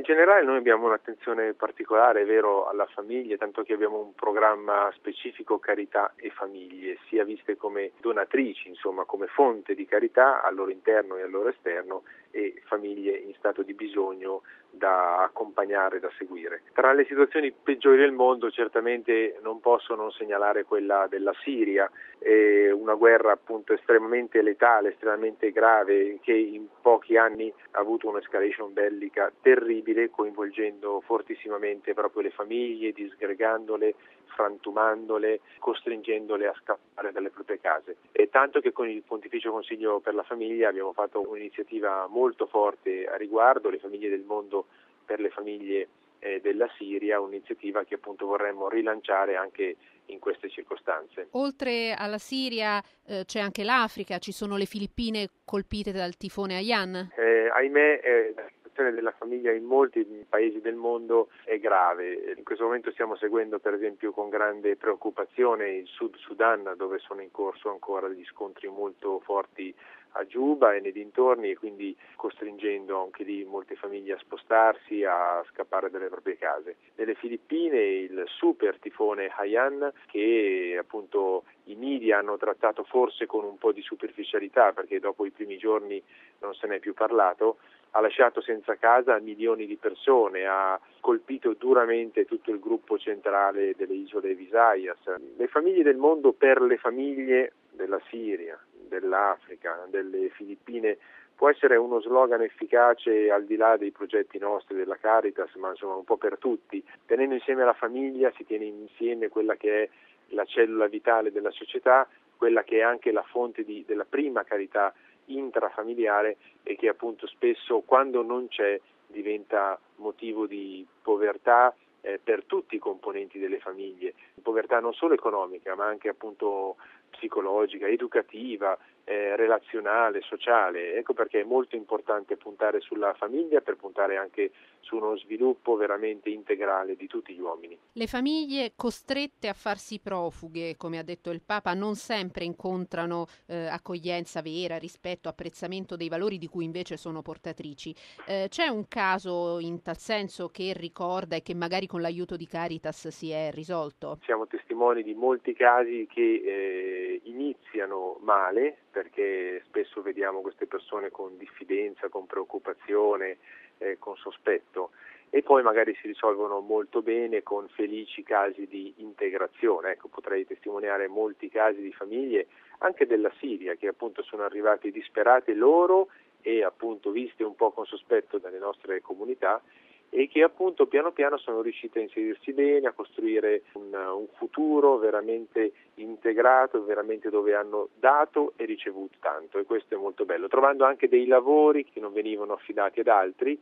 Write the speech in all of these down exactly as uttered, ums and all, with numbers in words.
In generale noi abbiamo un'attenzione particolare, è vero, alla famiglia, tanto che abbiamo un programma specifico carità e famiglie, sia viste come donatrici, insomma come fonte di carità al loro interno e al loro esterno, e famiglie in stato di bisogno da accompagnare, da seguire. Tra le situazioni peggiori del mondo certamente non posso non segnalare quella della Siria, eh, una guerra appunto estremamente letale, estremamente grave, che in pochi anni ha avuto un'escalation bellica terribile, coinvolgendo fortissimamente proprio le famiglie, disgregandole, frantumandole, costringendole a scappare dalle proprie case. E tanto che con il Pontificio Consiglio per la Famiglia abbiamo fatto un'iniziativa molto forte a riguardo, le famiglie del mondo per le famiglie eh, della Siria, un'iniziativa che appunto vorremmo rilanciare anche in queste circostanze. Oltre alla Siria eh, c'è anche l'Africa, ci sono le Filippine colpite dal tifone Haiyan? Eh, ahimè, eh, la situazione della famiglia in molti paesi del mondo è grave. In questo momento stiamo seguendo per esempio con grande preoccupazione il Sud Sudan, dove sono in corso ancora degli scontri molto forti a Giuba e nei dintorni, e quindi costringendo anche lì molte famiglie a spostarsi, a scappare dalle proprie case. Nelle Filippine il super tifone Haiyan, che appunto i media hanno trattato forse con un po' di superficialità, perché dopo i primi giorni non se ne è più parlato, ha lasciato senza casa milioni di persone, ha colpito duramente tutto il gruppo centrale delle isole Visayas. Le famiglie del mondo per le famiglie della Siria, dell'Africa, delle Filippine può essere uno slogan efficace al di là dei progetti nostri della Caritas, ma insomma un po' per tutti. Tenendo insieme la famiglia si tiene insieme quella che è la cellula vitale della società, quella che è anche la fonte di, della prima carità intrafamiliare, e che appunto spesso quando non c'è diventa motivo di povertà eh, per tutti i componenti delle famiglie, povertà non solo economica ma anche appunto psicologica, educativa, eh, relazionale, sociale. Ecco perché è molto importante puntare sulla famiglia, per puntare anche su uno sviluppo veramente integrale di tutti gli uomini. Le famiglie costrette a farsi profughe, come ha detto il Papa, non sempre incontrano eh, accoglienza vera, rispetto, apprezzamento dei valori di cui invece sono portatrici. Eh, c'è un caso in tal senso che ricorda e che magari con l'aiuto di Caritas si è risolto? Siamo testimoni di molti casi che eh, iniziano male, perché spesso vediamo queste persone con diffidenza, con preoccupazione, eh, con sospetto, e poi magari si risolvono molto bene con felici casi di integrazione. Ecco, potrei testimoniare molti casi di famiglie, anche della Siria, che appunto sono arrivate disperate loro e appunto viste un po' con sospetto dalle nostre comunità, e che appunto piano piano sono riuscite a inserirsi bene, a costruire un, un futuro veramente integrato, veramente dove hanno dato e ricevuto tanto, e questo è molto bello, trovando anche dei lavori che non venivano affidati ad altri,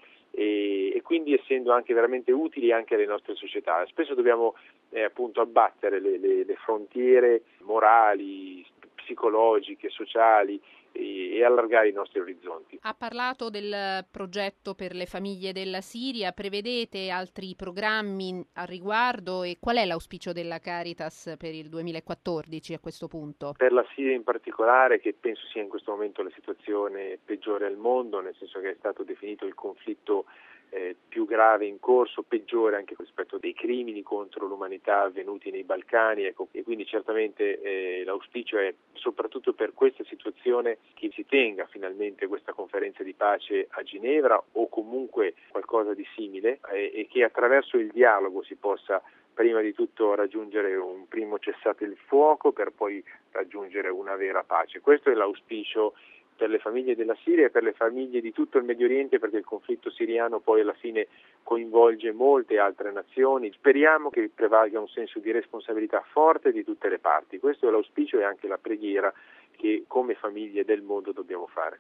e, e quindi essendo anche veramente utili anche alle nostre società. Spesso dobbiamo eh, appunto abbattere le, le, le frontiere morali, psicologiche, sociali, e allargare i nostri orizzonti. Ha parlato del progetto per le famiglie della Siria, prevedete altri programmi al riguardo e qual è l'auspicio della Caritas per il duemilaquattordici a questo punto? Per la Siria in particolare, che penso sia in questo momento la situazione peggiore al mondo, nel senso che è stato definito il conflitto Eh, più grave in corso, peggiore anche rispetto dei crimini contro l'umanità avvenuti nei Balcani, ecco, e quindi certamente eh, l'auspicio è soprattutto per questa situazione che si tenga finalmente questa conferenza di pace a Ginevra o comunque qualcosa di simile, eh, e che attraverso il dialogo si possa prima di tutto raggiungere un primo cessate il fuoco per poi raggiungere una vera pace. Questo è l'auspicio per le famiglie della Siria e per le famiglie di tutto il Medio Oriente, perché il conflitto siriano poi alla fine coinvolge molte altre nazioni. Speriamo che prevalga un senso di responsabilità forte di tutte le parti. Questo è l'auspicio e anche la preghiera che come famiglie del mondo dobbiamo fare.